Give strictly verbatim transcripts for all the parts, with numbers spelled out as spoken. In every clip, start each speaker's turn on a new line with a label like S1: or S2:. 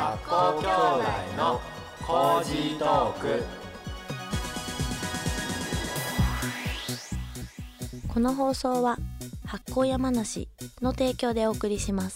S1: 発酵兄弟のコージートーク。
S2: この放送は発酵山梨の提供でお送りします。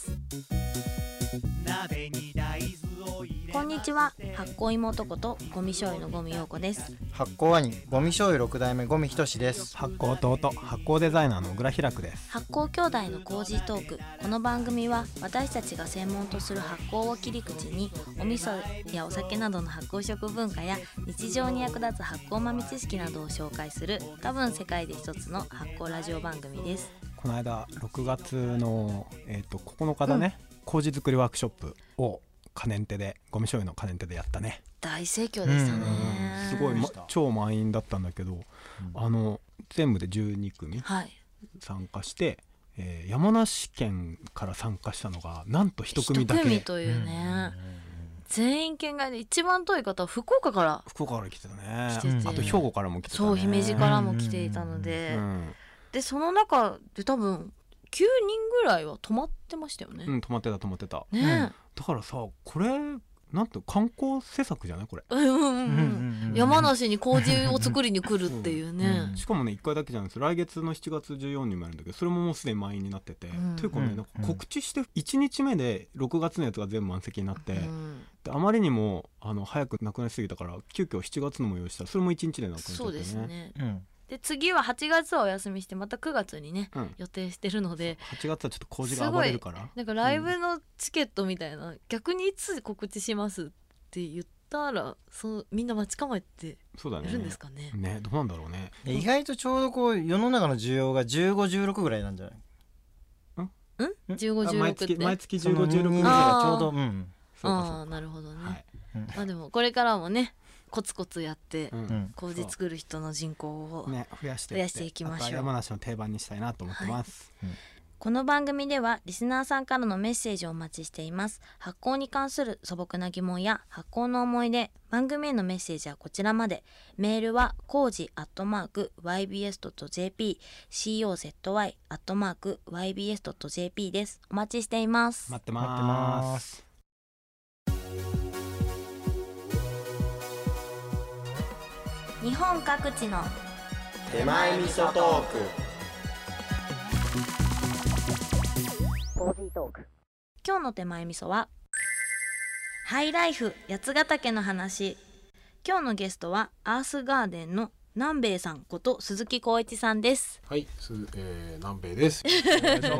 S2: こんにちは、発酵妹ことゴミ醤油のゴミ陽子です。
S3: 発酵兄ゴミ醤油ろく代目ゴミ仁です。
S4: 発酵弟発酵デザイナーの小倉開です。
S2: 発酵兄弟のコージートーク。この番組は私たちが専門とする発酵を切り口にお味噌やお酒などの発酵食文化や日常に役立つ発酵豆知識などを紹介する多分世界で一つの発酵ラジオ番組です。
S4: この間ろくがつの、えー、とここのかだね、うん、麹作りワークショップをカネンテでゴミ醤油のカネンテでやったね。
S2: 大盛況でしたね、
S4: うん、すごい、ま、超満員だったんだけど、うん、あの全部でじゅうに組参加して、はい、えー、山梨県から参加したのがなんといち組だけ。いち組
S2: というね、うん、全員県外で一番遠い方は福岡から
S4: 福岡から来てたね。
S2: 来てて、
S4: あと兵庫からも来てたね。
S2: そう姫路からも来ていたので、うん、でその中で多分きゅうにんぐらいは泊まってましたよね。
S4: うん、泊まってた泊まってた、
S2: ね、うん、
S4: だからさこれなんて観光施策じゃないこれ、
S2: うんうんうん、山梨に麹を作りに来るっていうね、
S4: うんうん、しかもねいっかいだけじゃないです。来月のしちがつじゅうよっかにもやるんだけど、それももうすでに満員になってて、うん、というかね、なんか告知していちにちめでろくがつのやつが全部満席になって、うん、であまりにもあの早くなくなりすぎたから急遽しちがつの催したらそれもいちにちでなくなっちゃってね。
S2: そうですね、うん、で次ははちがつはお休みしてまたくがつにね、うん、予定してるので、
S4: はちがつはちょっと麹が暴れるから、
S2: なんかライブのチケットみたいな、うん、逆にいつ告知しますって言ったらそうみんな待ち構えてやるんですかね。
S4: ね、どうなんだろうね。
S3: 意外とちょうどこう世の中の需要がじゅうご、じゅうろくぐらいなんじゃない？
S2: ん？じゅうご、じゅうろくって
S4: 毎月じゅうご、じゅうろく
S3: がちょうど、うん、
S2: ああなるほどね、はい、まあでもこれからもねコツコツやって麹、うん、作る人の人口を、ね、
S4: 増やして
S2: 増やしていきましょう。
S4: 山梨の定番にしたいなと思ってます、はい、うん、
S2: この番組ではリスナーさんからのメッセージをお待ちしています。発酵に関する素朴な疑問や発酵の思い出、番組へのメッセージはこちらまで。メールはコージアットマーク ワイビーエスドットジェーピー コージアットマーク ワイビーエスドットジェーピー です。お待ちしています。
S4: 待ってます。
S2: 日本各地の
S1: 手前味噌トーク。
S2: 今日の手前味噌はハイライフ八ヶ岳の話。今日のゲストはアースガーデンの南兵衛さんこと鈴木浩一さんです。
S5: はい、す、えー、南兵衛です。
S2: よろしくお願いし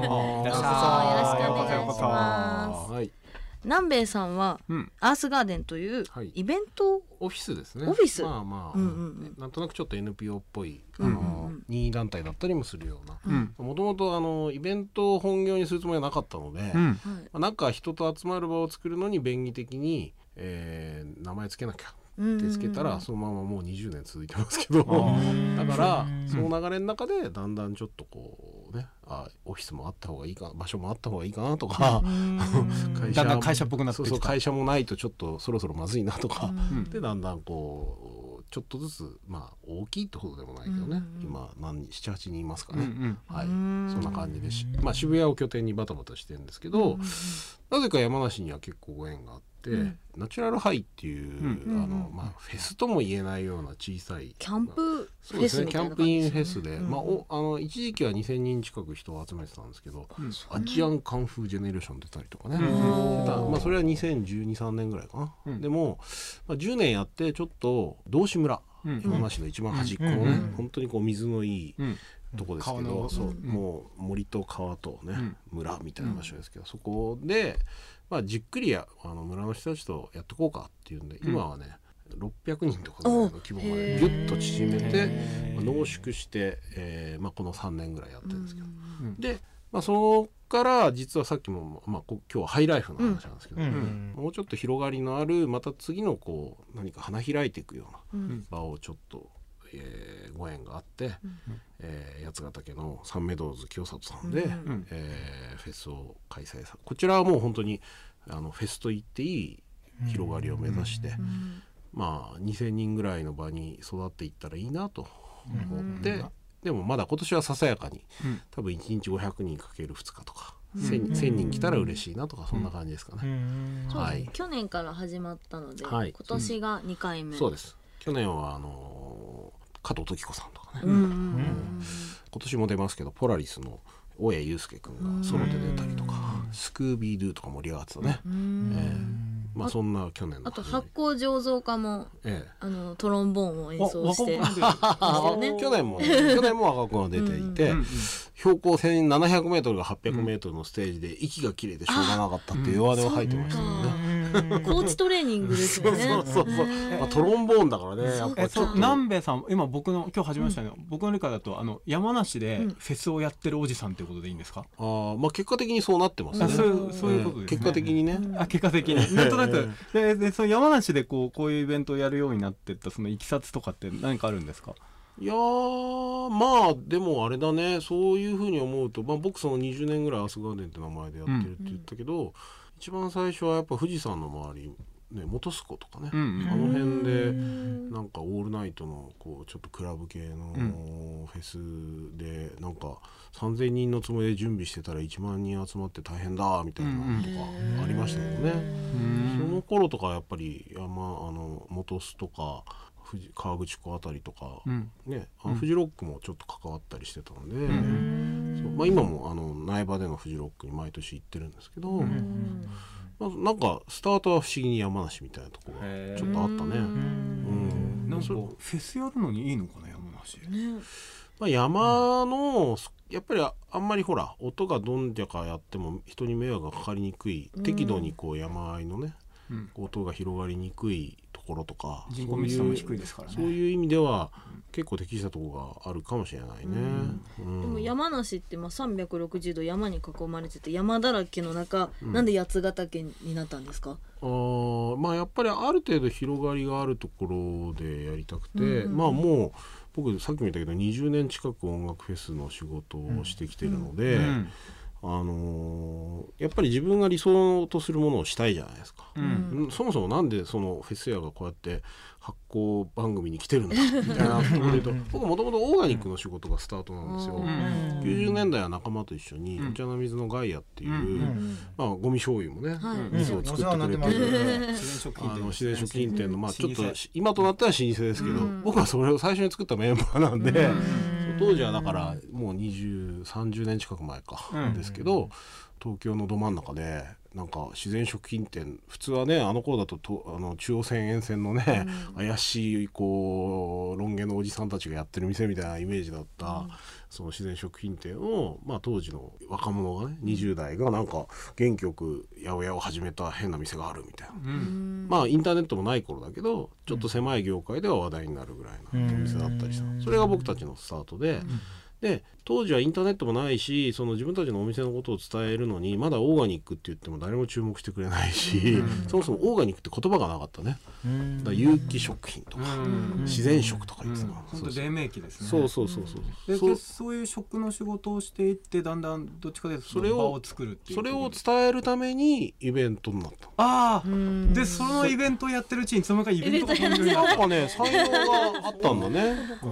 S2: ます。はい、南兵衛さんは、うん、アースガーデンというイベント、はい、
S5: オフィスですね。
S2: オフィス、
S5: まあまあ、うんうんうん、なんとなくちょっと エヌピーオー っぽい、あの、うんうんうん、任意団体だったりもするような、もともとあのイベントを本業にするつもりはなかったので、うん、まあ、なんか人と集まる場を作るのに便宜的に、えー、名前つけなきゃってつけたらそのままもうにじゅうねん続いてますけど、だからその流れの中でだんだんちょっとこうね、あオフィスもあった方がいいか、場所もあった方がいいかなとか、
S4: 会社だんだん会社っぽくなってきた。
S5: そうそう、会社もないとちょっとそろそろまずいなとかで、だんだんこうちょっとずつ、まあ大きいってほどでもないけどね、今何人 ななはちにんいますかね、うんうん、はい、そんな感じでし、まあ、渋谷を拠点にバタバタしてるんですけど、なぜか山梨には結構ご縁があって、うん、ナチュラルハイっていう、うん、あのまあ、フェスとも言えないような小さい
S2: キャンプフ
S5: ェスみたいな感じですね。キャンプインフェスで、うん、まあ、おあの一時期はにせんにん近く人を集めてたんですけど、うん、アジアンカンフージェネレーション出たりとかね、まあ、それはにせんじゅうに、さんねんぐらいかな、うん、でも、まあ、じゅうねんやってちょっと道志村、うん、山梨の一番端っこのね、うん、本当にこう水のいい、うんとこですけど、うん、そう、うん、もう森と川とね、うん、村みたいな場所ですけど、そこで、まあ、じっくりやあの村の人たちとやっていこうかっていうんで、うん、今はねろっぴゃくにんとかの規模までギュッと縮めて、まあ、濃縮して、えーまあ、このさんねんぐらいやってるんですけど、うん、で、まあ、そこから実はさっきも、まあ、今日はハイライフの話なんですけど、うん、もうちょっと広がりのあるまた次のこう何か花開いていくような場をちょっと、えー、ご縁があって、うんえー、八ヶ岳のサンメドウズ清里さんで、うんえー、フェスを開催さ、こちらはもう本当にあのフェスと言っていい広がりを目指して、うん、まあにせんにんぐらいの場に育っていったらいいなと思って、 でもまだ今年はささやかに、
S4: うん、
S5: 多分いちにちごひゃくにんかけるふつかとか、うん、せん, せんにん来たら嬉しいなとか、そんな感じですかね、
S2: うん
S5: はい、
S2: 去年から始まったので、
S5: はい、
S2: 今年がにかいめ、
S5: うん、そうです。去年はあのー、加藤時子さんとかね、
S2: うんうんうん、
S5: 今年も出ますけどポラリスの大谷祐介くんがソロで出たりとか、スクービードゥとか盛り上がってたね、えー、まあそんな去年の
S2: あと発酵醸造家も、ええ、あのトロンボーンを演奏して
S5: 去年も、ね、去年も若くが出ていて、うんうん、標高せんななひゃくメートルがはっぴゃくメートルのステージで息が切れてしょうがなかったっていう弱音を吐いてましたよね。
S2: 高地トレーニングですよね。
S5: そうそうそうそう、まあ、トロンボーンだからね。やっぱちょっと
S4: 南米さん、今僕の今日始めましたね、うん、僕の理解だとあの山梨でフェスをやってるおじさんということでいいんですか？
S5: うん、あ、まあ結果的にそうなってますね。
S4: そういう、そういうことですね、
S5: 結果的にね。
S4: あ、結果的になんとなくででその山梨でこうこういうイベントをやるようになっていったそのいきさつとかって何かあるんですか？
S5: いやー、まあでもあれだね、そういうふうに思うと、まあ、僕そのにじゅうねんぐらいアスガーデンって名前でやってるって言ったけど、うん、一番最初はやっぱ富士山の周りね、本栖湖とかね、うんうん、あの辺でなんかオールナイトのこうちょっとクラブ系のフェスでなんかさんぜんにんのつもりで準備してたらいちまんにん集まって大変だみたいなのとかありましたけどね、うんうん、その頃とかやっぱり山あの本栖とか河口湖あたりとか、うんね、あのフジロックもちょっと関わったりしてたんで、うん、そうまあ、今もあの苗場でのフジロックに毎年行ってるんですけど、うんまあ、なんかスタートは不思議に山梨みたいなところがちょっとあったね。うん、
S4: なんかフェスやるのにいいのかな山梨、ね、
S5: まあ、山のやっぱりあんまりほら音がどんじゃかやっても人に迷惑がかかりにくい、適度にこう山あいのね、うん、音が広がりにくいところとか、
S4: 人口密度も低いですからね、
S5: そういう意味では結構適したところがあるかもしれないね、
S2: うんうん、でも山梨ってまあさんびゃくろくじゅうど山に囲まれてて山だらけの中、うん、なんで八ヶ岳になったんですか？
S5: あ、まあ、やっぱりある程度広がりがあるところでやりたくて、うんうん、まあもう僕さっきも言ったけどにじゅうねん近く音楽フェスの仕事をしてきてるので、うんうんあのー、やっぱり自分が理想とするものをしたいじゃないですか、うん、そもそもなんでそのフェス屋がこうやって発行番組に来てるんだみたいなところで言うと僕もともとオーガニックの仕事がスタートなんですよ、うん、きゅうじゅうねんだいは仲間と一緒にお茶の水のガイアっていう、うんまあ、ゴミ醤油もね、はい、水を作ってくれてる自然食品店の、まあ、ちょっと今となっては老舗ですけど、うん、僕はそれを最初に作ったメンバーなんで、うん、当時はだからもうにじゅう、さんじゅうねん近く前か、うん、ですけど東京のど真ん中でなんか自然食品店、普通はねあの頃だと、とあの中央線沿線のね、うん、怪しいこうロン毛のおじさんたちがやってる店みたいなイメージだった、うん、その自然食品店を、まあ、当時の若者がねにじゅう代がなんか元気よく八百屋を始めた変な店があるみたいな、うん、まあインターネットもない頃だけどちょっと狭い業界では話題になるぐらいのお店だったりした、うん、それが僕たちのスタートで、うんで当時はインターネットもないしその自分たちのお店のことを伝えるのにまだオーガニックって言っても誰も注目してくれないし、うん、そもそもオーガニックって言葉がなかったね、うん、だから有機食品とか、うん、自然食とか言ってたの、
S4: 本当黎明期ですね。
S5: そうそうそうそう、
S4: うん、でそ, そういう食の仕事をしていってだんだんどっちかというとその場を作るっていう
S5: それを伝えるためにイベントになった。
S4: ああでそのイベントをやってるうちにその中イベントが
S5: なんかね才能があったんだね、うん、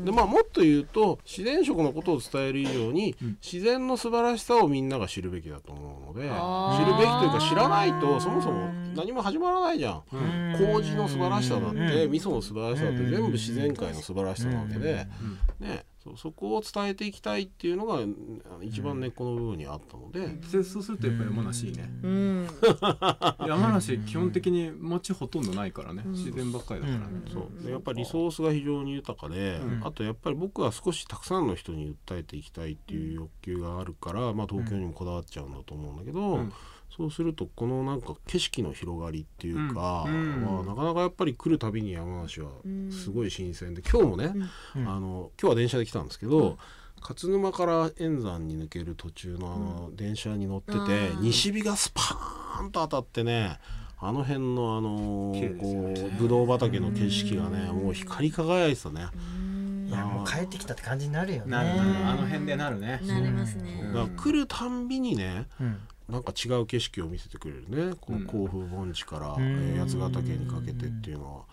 S5: でまあもっと言うと自然食のことを伝える以上に、うん、自然の素晴らしさをみんなが知るべきだと思うので、知るべきというか知らないとそもそも何も始まらないじゃん。麹の素晴らしさだって、味噌の素晴らしさだって全部自然界の素晴らしさなわけで、ね、そ, そこを伝えていきたいっていうのが一番根っこの部分にあったので、うん、
S4: でそうするとやっぱり山梨いいね、うん、山梨基本的に街ほとんどないからね、うん、自然ばっかりだからね、
S5: うん、そうでやっぱりリソースが非常に豊かで、うん、あとやっぱり僕は少したくさんの人に訴えていきたいっていう欲求があるから、まあ、東京にもこだわっちゃうんだと思うんだけど、うんそうするとこのなんか景色の広がりっていうか、うんまあ、なかなかやっぱり来るたびに山梨はすごい新鮮で、今日もね、うん、あの今日は電車で来たんですけど、うん、勝沼から円山に抜ける途中のあの電車に乗ってて、うん、西日がスパーンと当たってねあの辺のあのこうぶどう畑の景色がねもう光り輝いてたね。
S3: いやもう帰ってきたって感じになるよね。
S4: なるなるあの辺でなるね。
S2: なりますね。
S5: だから来るたんびにね、うんなんか違う景色を見せてくれるねこの甲府盆地から、うんえー、八ヶ岳にかけてっていうのは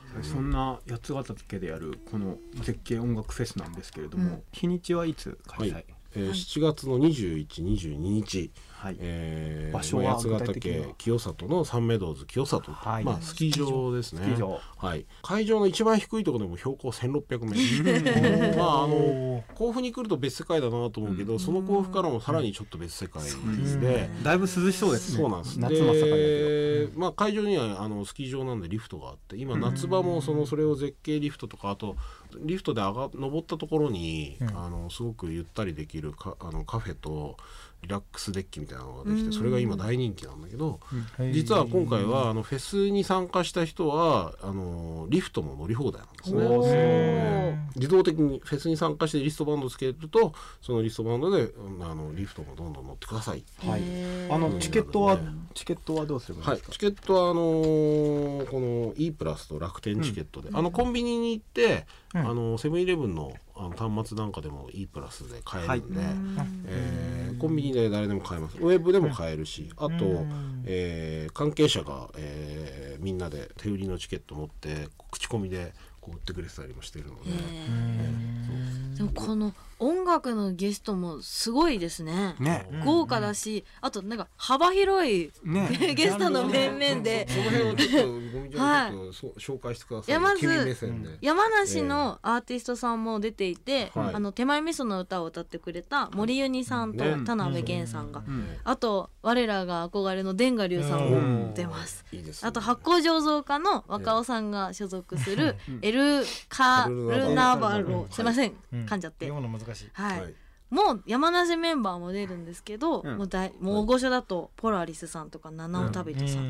S4: そんな八ヶ岳でやるこの絶景音楽フェスなんですけれども、うん、日にちはいつ開催？はい、
S5: えー、しちがつのにじゅういち、にじゅうににち、
S4: はい、
S5: えー、
S4: 場所は
S5: 八ヶ岳清里のサンメドウズ清里、はい、まあスキー場ですね。
S4: スキー場、
S5: はい、会場の一番低いところでも標高せんろっぴゃくメートルまああの甲府に来ると別世界だなと思うけど、うん、その甲府からもさらにちょっと別世界で、
S4: だいぶ涼しそうですね。
S5: そうなんです。
S4: 夏真っ盛りだ
S5: けど、まあ、会場にはあのスキー場なんでリフトがあって、今夏場もそのそれを絶景リフトとか、あとリフトで上が登ったところに、うん、あのすごくゆったりできるかあのカフェとリラックスデッキみたいなのができて、それが今大人気なんだけど、うん、実は今回はあのフェスに参加した人はあのリフトも乗り放題なんですね。ね、自動的にフェスに参加してリストバンドをつけると、そのリストバンドであのリフトもどんどん乗ってください。
S4: はい、あのチケットは、ね、チケットはどうすればいいですか？
S5: はい、チケットはあのー、この E プラスと楽天チケットで、うん、あのコンビニに行って、うん、あのセブンイレブンのあの端末なんかでも E プラスで買えるんで、はい、えー、コンビニで誰でも買えます。ウェブでも買えるし、あと、えー、関係者が、えー、みんなで手売りのチケット持って口コミでこう売ってくれてたりもしてるので、え
S2: ー、でもこの音楽のゲストもすごいですね。ね、豪華だし、あとなんか幅広い、ね、ゲストの面々で、
S5: その辺をちょっとゴミちゃんちょっと紹介してください。
S2: まず
S5: 君目線で
S2: 山梨のアーティストさんも出ていて、えー、あの手前味噌の歌を歌ってくれた森ゆにさんと田辺源さんが、ね、うん、あと我らが憧れの田賀龍さんも出ます。うん、いいですね。あと発酵醸造家の若尾さんが所属するエルカルナバロ、すいません、うん、噛んじゃって。はい、はい、もう山梨メンバーも出るんですけど、うん、もう大もう大御所だとポラリスさんとか七尾旅人さん、うん、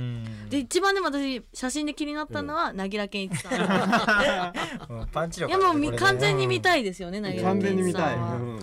S2: で一番でも私写真で気になったのは凪良健一さんパンチ力、いやもう完全に見たいですよね、凪良健一さんは。完全に見たい、うん、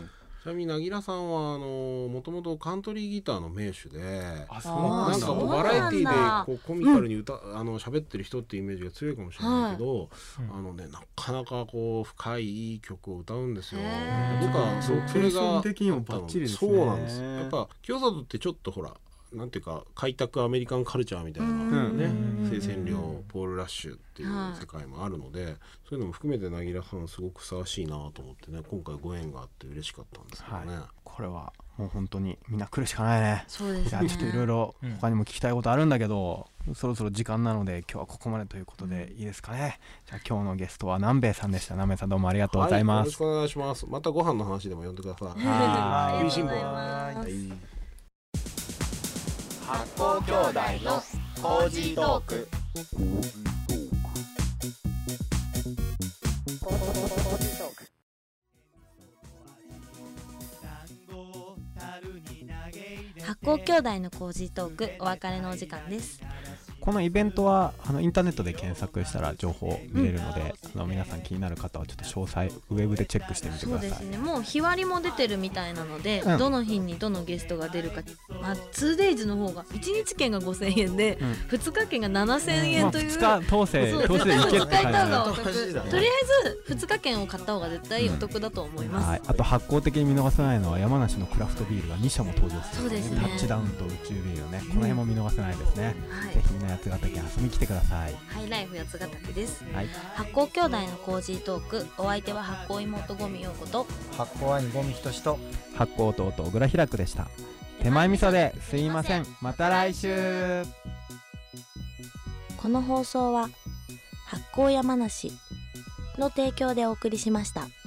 S5: ちなみに凪良さんはあのもともとカントリーギターの名手で、
S4: あ、そうなんだ。
S5: なんかもうバラエティーでこうコミカルに歌、うん、あの喋ってる人っていうイメージが強いかもしれないけど、はい、あのね、なかなかこう深いいい曲を歌うんですよ。僕はそれが
S4: 的にもバッチリですね。
S5: そうなんです。やっぱ清里ってちょっとほらなんていうか開拓アメリカンカルチャーみたいな、ね、生鮮量ポール・ラッシュっていう世界もあるので、はい、そういうのも含めて凪良さんすごくふさわしいなと思ってね、今回ご縁があって嬉しかったんですけどね、はい、
S4: これはもう本当にみんな来るしかないね。
S2: そうですね。
S4: いやちょっといろいろ他にも聞きたいことあるんだけど、うん、そろそろ時間なので今日はここまでということでいいですかね。じゃあ今日のゲストは南米さんでした。南米さんどうもありがとうございます。
S5: はい、よろしくお願いします。またご飯の話でも呼んでください。
S2: ありがとうございます。
S1: 発酵兄弟のコージートーク。
S2: 発酵兄弟のコージートーク、お別れのお時間です。
S4: このイベントはあのインターネットで検索したら情報見れるので、うん、あの皆さん気になる方はちょっと詳細ウェブでチェックしてみてください。
S2: そうですね、もう日割りも出てるみたいなので、うん、どの日にどのゲストが出るか、まあ、ツーデイズの方がいちにち券がごせんえんで、うん、ふつか券がななせんえんという、
S4: まあ、ふつか通せ通せでいけって感じだ。
S2: とりあえずふつか券を買った方が絶対お得だと思います、うん、はい、
S4: あと発酵的に見逃せないのは山梨のクラフトビールがにしゃも登場する、
S2: そうですね、
S4: タッチダウンと宇宙ビールね、この辺も見逃せないですね、はい、ぜひみんな八ヶ岳遊びに来てください。
S2: ハイライフ八ヶ岳です、
S4: はい、
S2: 発酵兄弟のコージートーク、お相手は発酵妹ゴミ陽子と
S3: 発酵兄ゴミひとしと
S4: 発酵弟小倉ひらくでした。手前味噌ですいません、また来週。
S2: この放送は発酵山梨の提供でお送りしました。